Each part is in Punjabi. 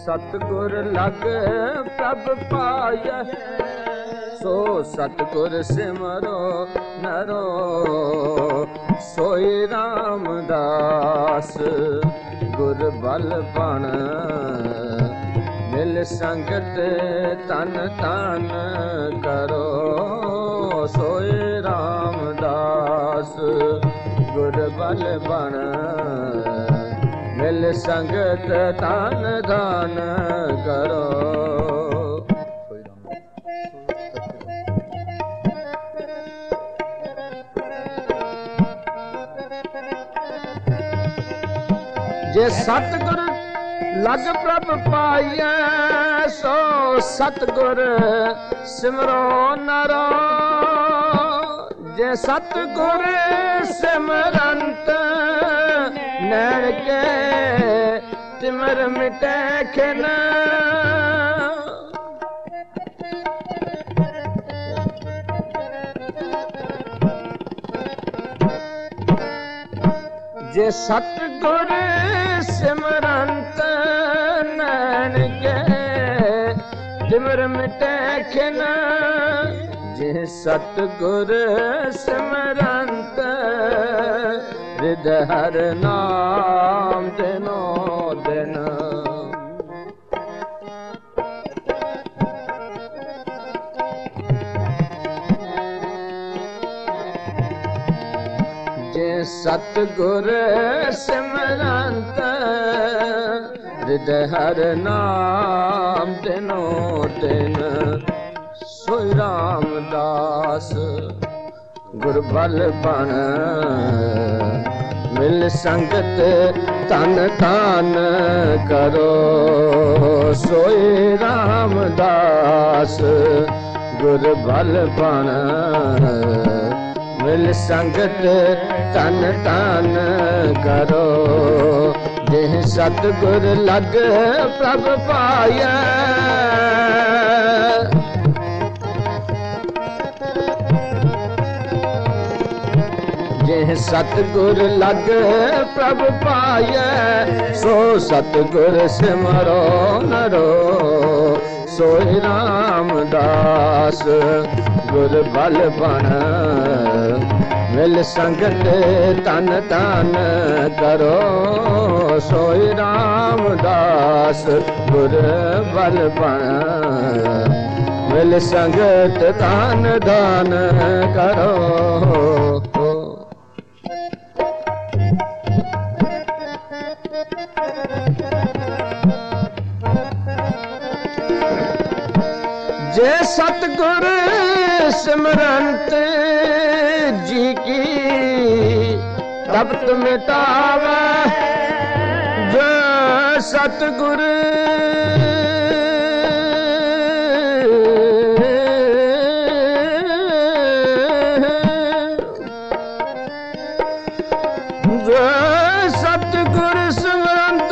सतगुर लग प्रभ पाय सो सतगुर सिमरो नरो सोई रामदास गुर बल बन मिल संगत तन तन करो सोई रामदास गुर बल बन मिल संगत तन तन करो। जे सतगुर लग प्रभ पाइए सो सतगुर सिमरो नरो जे सतगुर सिमरंत नैण के तिमर मिटे खिन जे सतगुर सिमरंत नैन के तिमर मिटे खिन जे सतगुर सिमरंत हृदय हर नाम दिनो दिन जे सतगुर सिमरंत हृदय हर नाम दिनो दिन सोई रामदास गुर बल बन मिल संगत तन तन करो सोई रामदास गुर बल बन मिल संगत तन तन करो देह सतगुर लग प्रभ पाया जे सतगुर लग प्रभ पाया सो सतगुर सिमरो नरो सोई रामदास गुर बल बन मिल संगत तन तन करो सोई रामदास गुर बल बन मिल संगत तन तन करो। जे सतगुर सिमरंत जी की तपत मिटावे जो सतगुर जो सतगुर सिमरंत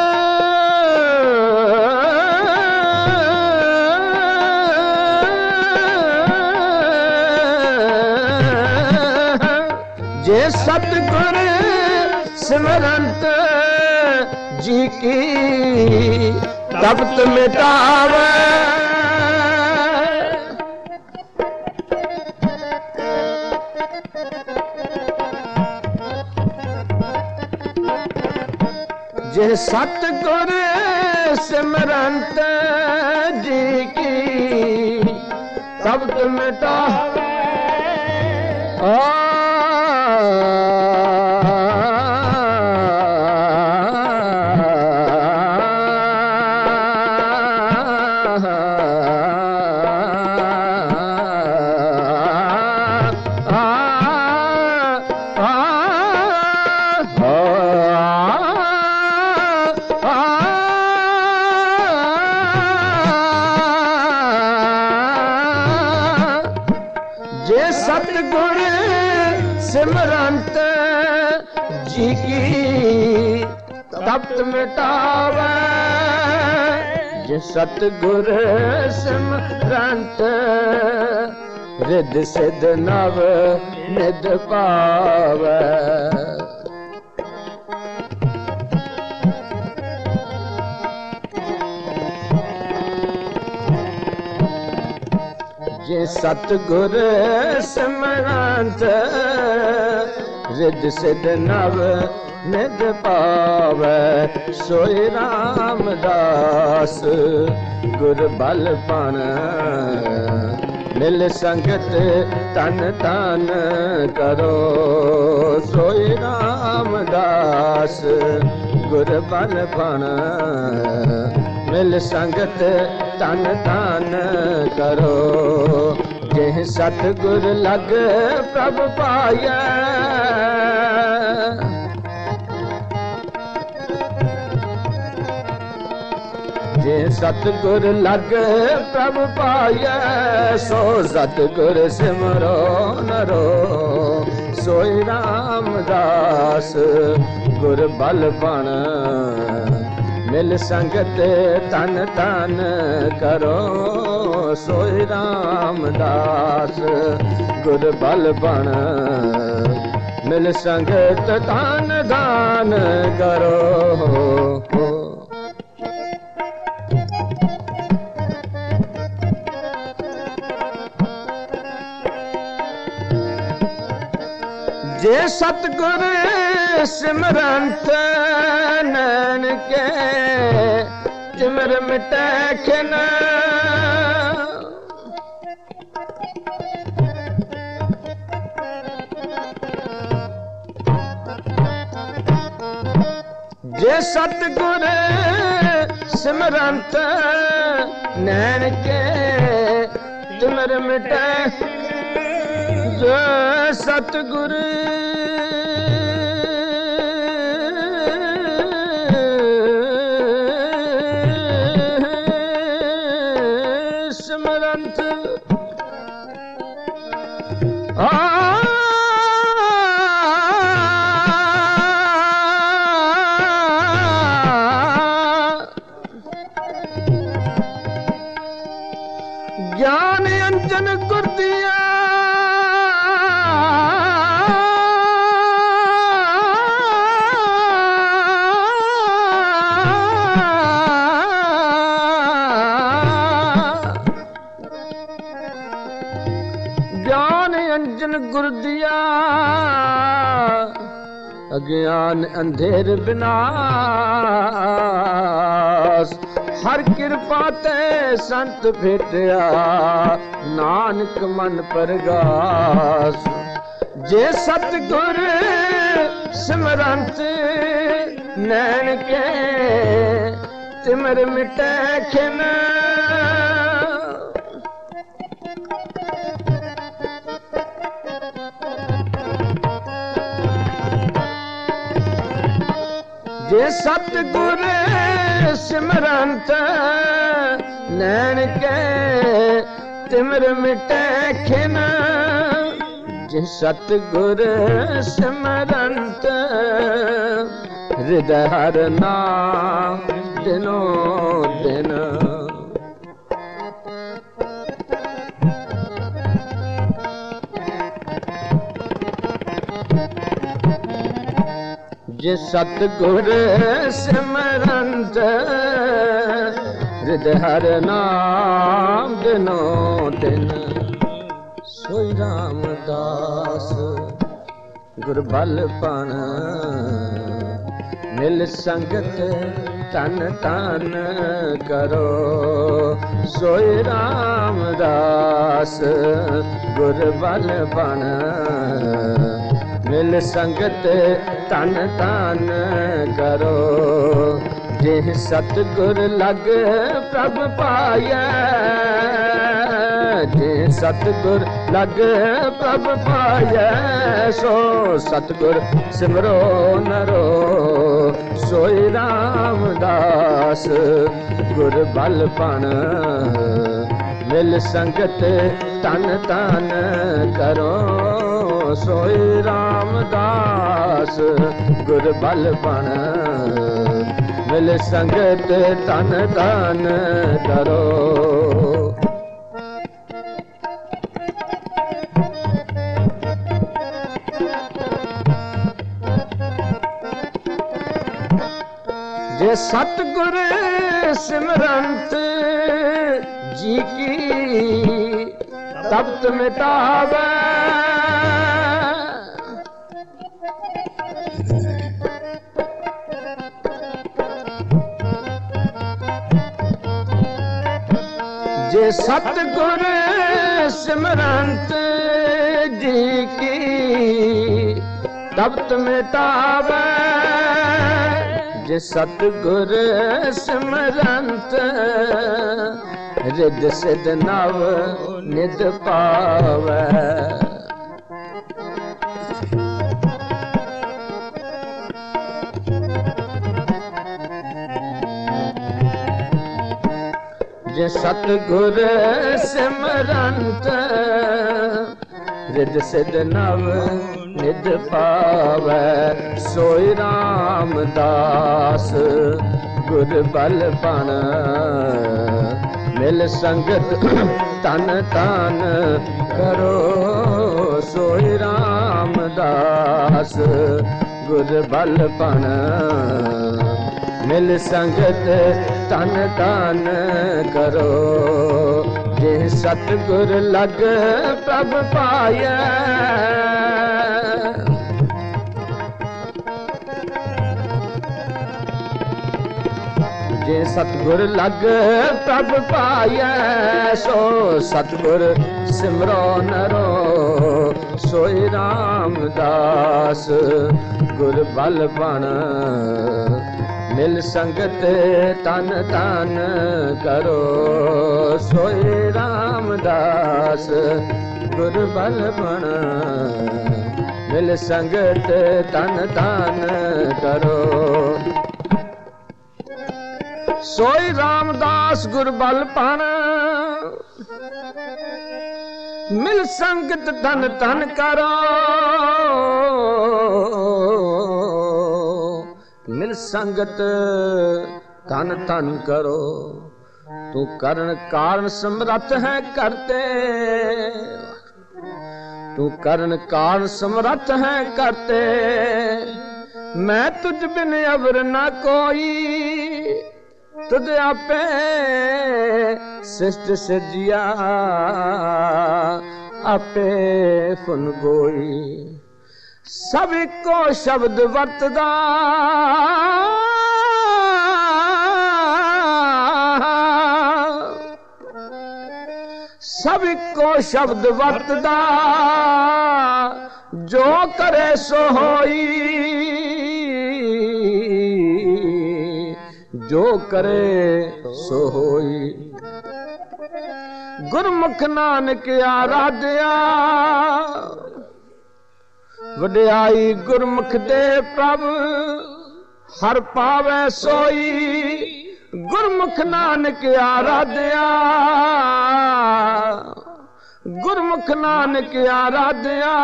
जे सतगुर सिमरंत जी की तपत मिटावे जे सतगुर सिमरंत जी की तपत मिटावे जे सतगुर सिमरंत जी की तपत मिटावे जे सतगुर सिमरंत रिद सिद नव निद पावे ਜੇ ਸਤਿਗੁਰ ਸਿਮਰੰਤ ਰਿੱਧ ਸਿੱਧ ਨਵ ਨਿਧ ਪਾਵੈ ਸੋਈ ਰਾਮਦਾਸ ਗੁਰ ਬਲ ਪਣ ਮਿਲ ਸੰਗਤ ਤਨ ਤਨ ਕਰੋ ਸੋਈ ਰਾਮਦਾਸ ਗੁਰ ਬਲ ਪਣ ਮਿਲ ਸੰਗਤ ਤਨ ਤਨ ਕਰੋ ਜਿਹ ਸਤਿਗੁਰ ਲਗ ਪ੍ਰਭ ਪਾਇਆ ਜੇ ਸਤਿਗੁਰ ਲਗ ਪ੍ਰਭ ਪਾਇਆ ਸੋ ਸਤਿਗੁਰ ਸਿਮਰੋ ਨਰੋ ਸੋਈ ਰਾਮਦਾਸ ਗੁਰ ਬਲ ਬਣ ਮਿਲ ਸੰਗਤ ਤਨ ਤਨ ਕਰੋ ਸੋਈ ਰਾਮਦਾਸ ਗੁਰ ਬਲ ਬਣ ਮਿਲ ਸੰਗਤ ਤਨ ਤਨ ਕਰੋ ਜੇ ਸਤਿਗੁਰ ਸਿਮਰੰਤ ਨੈਣ ਕੇ ਤਿਮਰ ਮਿਟੈ ਖਿਨ ਜੇ ਸਤਿਗੁਰ ਸਿਮਰੰਤ ਨੈਣ ਕੇ ਤਿਮਰ ਮਿਟੈ ਜੇ ਸਤਿਗੁਰ ਸਿਮਰੰਤ ਗਿਆਨ ਅੰਜਨ ਗੁਰ ਦੀਆ ਗਿਆਨ ਅੰਜਨ ਗੁਰ ਦੀਆ ਅਗਿਆਨ ਅੰਧੇਰ ਬਿਨਾਸ਼ ਹਰ ਕਿਰਪਾ ਤੇ ਸੰਤ ਭੇਟਿਆ ਨਾਨਕ ਮਨ ਪਰਗਾਸ ਜੇ ਸਤਿਗੁਰ ਸਿਮਰੰਤ ਨੈਣ ਕੇ ਤਿਮਰ ਮਿਟੈ ਖਿਨ ਜੇ ਸਤਿਗੁਰ ਸਿਮਰੰਤ ਨੈਣ ਕੇ ਤਿਮਰ ਮਿਟੈ ਖਿਨ ਜੇ ਸਤਿਗੁਰ ਸਿਮਰੰਤ ਹਿਰਦੈ ਹਰਿ ਨਾਮ ਦਿਨੋ ਦਿਨ ਜੇ ਸਤਿਗੁਰ ਸਿਮਰੰਤ ਹਿਰਦੈ ਹਰਿ ਨਾਮ ਦਿਨੋ ਦਿਨ ਸੋਈ ਰਾਮਦਾਸ ਗੁਰ ਬਲ ਪਣ ਮਿਲ ਸੰਗਤ ਤਨ ਤਨ ਕਰੋ ਸੋਈ ਰਾਮਦਾਸ ਗੁਰ ਬਲ ਪਣ ਮਿਲ ਸੰਗਤ ਤਨ ਤਨ ਕਰੋ ਜੇ ਸਤਿਗੁਰ ਲਗ ਪ੍ਰਭ ਪਾਇਆ ਜੇ ਸਤਿਗੁਰ ਲਗ ਪ੍ਰਭ ਪਾਇਆ ਸੋ ਸਤਿਗੁਰ ਸਿਮਰੋ ਨਰੋ ਸੋਈ ਰਾਮਦਾਸ ਗੁਰ ਬਲ ਪਣ ਮਿਲ ਸੰਗਤ ਤਨ ਤਨ ਕਰੋ ਸੋਈ ਰਾਮਦਾਸ ਗੁਰ ਬਲ ਪਣ ਮਿਲ ਸੰਗਤ ਤਨ ਤਨ ਕਰੋ ਜੇ ਸਤਿਗੁਰ ਸਿਮਰੰਤ ਜੀ ਕੀ ਤਪਤ ਮਿਟਾਵੇ। ਜੇ ਸਤਿਗੁਰ ਸਿਮਰੰਤ ਜੀ ਕੀ ਤਪਤ ਮਿਟਾਵੇ। ਜੇ ਸਤਿਗੁਰ ਸਿਮਰੰਤ ਰਿੱਧ ਸਿਧ ਨਵ ਨਿਧ ਪਾਵੇ। ਜੇ ਸਤਿਗੁਰ ਸਿਮਰੰਤ ਰਿੱਧ ਸਿਧ ਨਵ ਨਿਧ ਪਾਵੇ। ਸੋਈ ਰਾਮਦਾਸ ਗੁਰ ਬਲ ਬਣ ਮਿਲ ਸੰਗਤ ਤਨ ਤਨ ਕਰੋ। ਸੋਈ ਰਾਮਦਾਸ ਗੁਰ ਬਲ ਬਣ ਮਿਲ ਸੰਗਤ ਤਨ ਤਨ ਕਰੋ। ਜੇ ਸਤਿਗੁਰ ਲਗ ਪ੍ਰਭ ਪਾਇਐ। ਜੇ ਸਤਿਗੁਰ ਲਗ ਪ੍ਰਭ ਪਾਇਐ। ਸੋ ਸਤਿਗੁਰ ਸਿਮਰੋ ਨਰੋ। ਸੋਈ ਰਾਮਦਾਸ ਗੁਰ ਬਲ ਬਣ ਮਿਲ ਸੰਗਤ ਤਨ ਤਨ ਕਰੋ। ਸੋਈ ਰਾਮਦਾਸ ਗੁਰ ਬਲ ਬਣ ਮਿਲ ਸੰਗਤ ਤਨ ਤਨ ਕਰੋ। ਸੋਈ ਰਾਮਦਾਸ ਗੁਰ ਬਲ ਬਣ ਮਿਲ ਸੰਗਤ ਤਨ ਤਨ ਕਰੋ। ਮਿਲ ਸੰਗਤ ਤਨ ਤਨ ਕਰੋ। ਤੂੰ ਕਰਨ ਕਾਰਨ ਸਮਰੱਥ ਹੈ ਕਰਤੇ। ਤੂੰ ਕਰਨ ਕਾਰਨ ਸਮਰੱਥ ਹੈ ਕਰਤੇ। ਮੈਂ ਤੁਝ ਬਿਨ ਅਵਰ ਨਾ ਕੋਈ। ਤੁਧ ਆਪੇ ਸਿਸ਼ਟ ਸਿਰਜਿਆ ਆਪੇ ਫੁਨ ਗੋਈ। ਸਭ ਇੱਕੋ ਸ਼ਬਦ ਵਰਤਦਾ ਸਭ ਇੱਕੋ ਸ਼ਬਦ ਵਰਤਦਾ। ਜੋ ਕਰੇ ਸੋ ਹੋਈ। ਜੋ ਕਰੇ ਸੋ ਹੋਈ। ਗੁਰਮੁਖ ਨਾਨਕ ਆਰਾਧਿਆ। ਵਡਿਆਈ ਗੁਰਮੁਖ ਦੇ ਪ੍ਰਭ ਹਰ ਪਾਵੇ ਸੋਈ। ਗੁਰਮੁਖ ਨਾਨਕ ਆਰਾਧਿਆ। ਗੁਰਮੁਖ ਨਾਨਕ ਆਰਾਧਿਆ।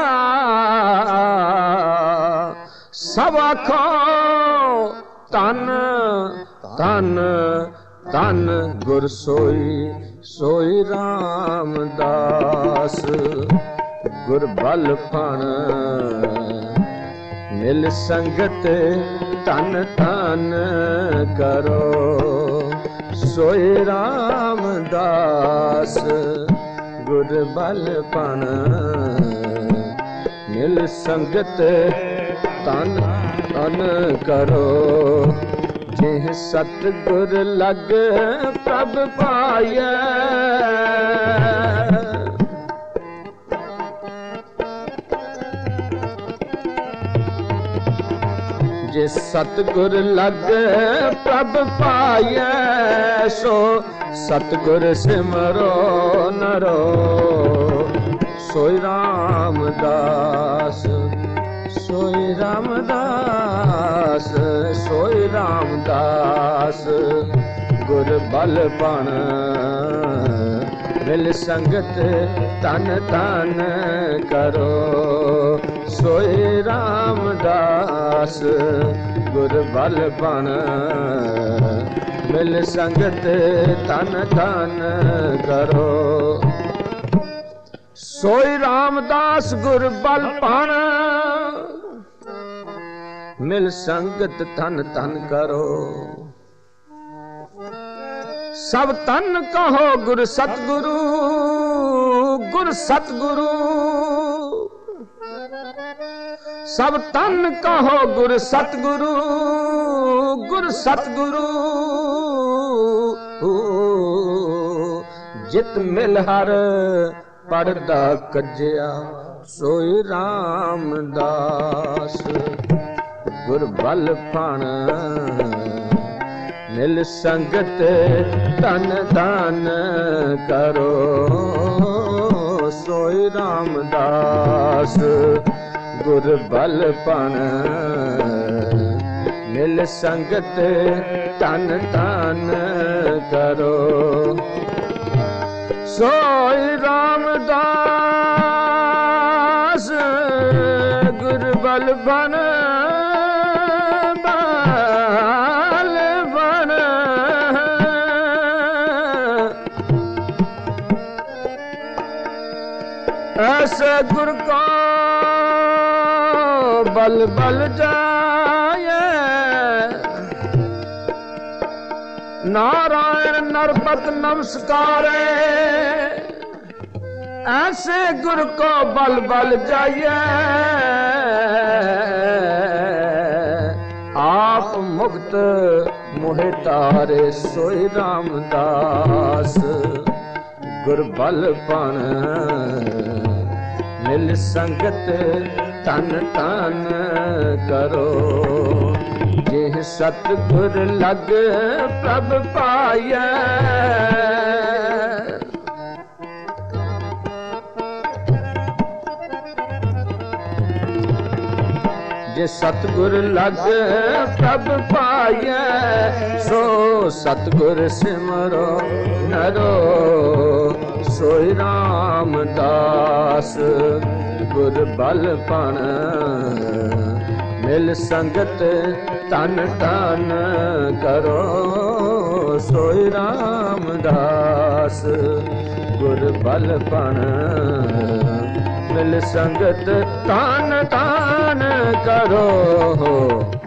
ਸਭ ਆਖੋ ਤਨ ਤਨ ਤਨ ਗੁਰ ਸੋਈ। ਸੋਈ ਰਾਮਦਾਸ ਗੁਰ ਬਲ ਪਣ ਮਿਲ ਸੰਗਤ ਤਨ ਤਨ ਕਰੋ। ਸੋਈ ਰਾਮਦਾਸ ਗੁਰ ਬਲ ਪਣ ਮਿਲ ਸੰਗਤ ਤਨ ਤਨ ਕਰੋ। ਜੇ ਸਤਿਗੁਰ ਲਗ ਪ੍ਰਭ ਪਾਇਐ। ਜੇ ਸਤਿਗੁਰ ਲਗ ਪ੍ਰਭ ਪਾਇਐ। ਸੋ ਸਤਿਗੁਰ ਸਿਮਰੋ ਨਰੋ। ਸੋਈ ਰਾਮਦਾਸ ਸੋਈ ਰਾਮਦਾਸ ਸੋਈ ਰਾਮਦਾਸ ਗੁਰ ਬਲ ਬਣ ਮਿਲ ਸੰਗਤ ਤਨ ਤਨ ਕਰੋ। ਸੋਈ ਰਾਮਦਾਸ ਗੁਰ ਬਲ ਬਣ ਮਿਲ ਸੰਗਤ ਤਨ ਤਨ ਕਰੋ। ਸੋਈ ਰਾਮਦਾਸ ਗੁਰ ਬਲ ਬਣ ਮਿਲ ਸੰਗਤ ਤਨ ਤਨ ਕਰੋ। ਸਭ ਤਨ ਕਹੋ ਗੁਰ ਸਤਿਗੁਰੂ सतगुरु सब तन कहो गुर सतगुरु गुर सतगुरु जित मिल हर पढ़दा कज्या सोई रामदास गुर बल फण मिल संगत तन दान करो सोई रामदास गुर बल पण मिल संगत तन दान करो सोई रामदास गुर बल पण ऐसे गुर को बल बल जाए नारायण नरपत नमस्कारे ऐसे गुर को बल बल जाइए आप मुक्त मोहे तारे सोई रामदास गुर बल पण मिल संगत तन तन करो जिह सतगुर लग प्रभ पाया जे सतगुर लग प्रभ पाया सो सतगुर सिमरो नरो सोई रामदास गुर बल पण मिल संगत तन तन करो सोई रामदास गुर बल पण मिल संगत तन तन करो